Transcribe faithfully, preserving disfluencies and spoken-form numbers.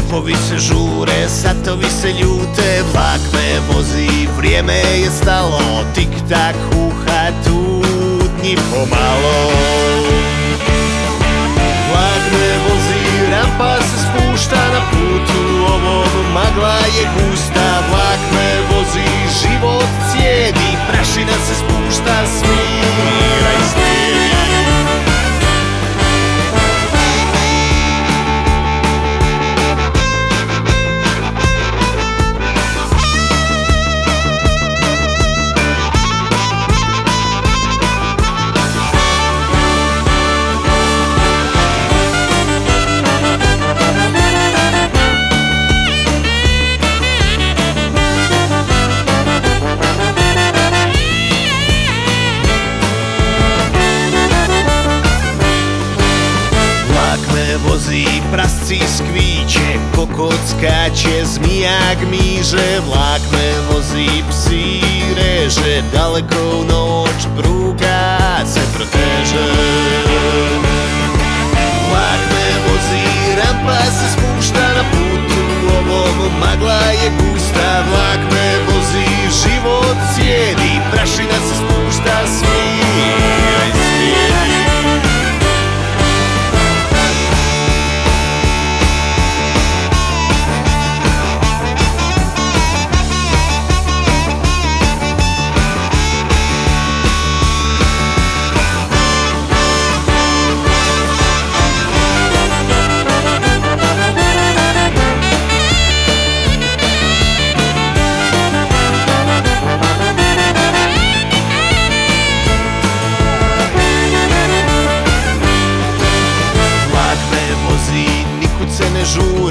Šefovi se žure, satovi se ljute, vlak me vozi, vrijeme je stalo, tik-tak huha tutnji pomalo. Vlak me vozi, rampa se spušta na putu ovom, magla je gusta. Vlak me vozi, život cijedi, prašina se spušta, smiraj slijedi. Vozi, prasci skvíče, kokot skáče, zmija gmíže. Vlak me vozi, psi reže, dalekou noč prúka se protéže. Vlak me vozí, rampa se spúšta na putu ovom, magla je gustá. Vlak me vozí, život ciedi, prašina se spúšta, smíraj sliedi. Žure